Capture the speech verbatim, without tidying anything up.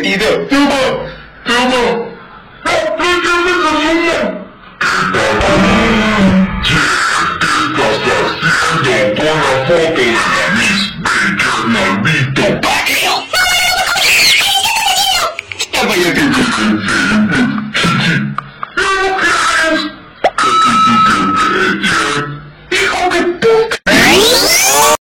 你的，对吧？对吧？那那就那个什么。Hasta cinco con la foto de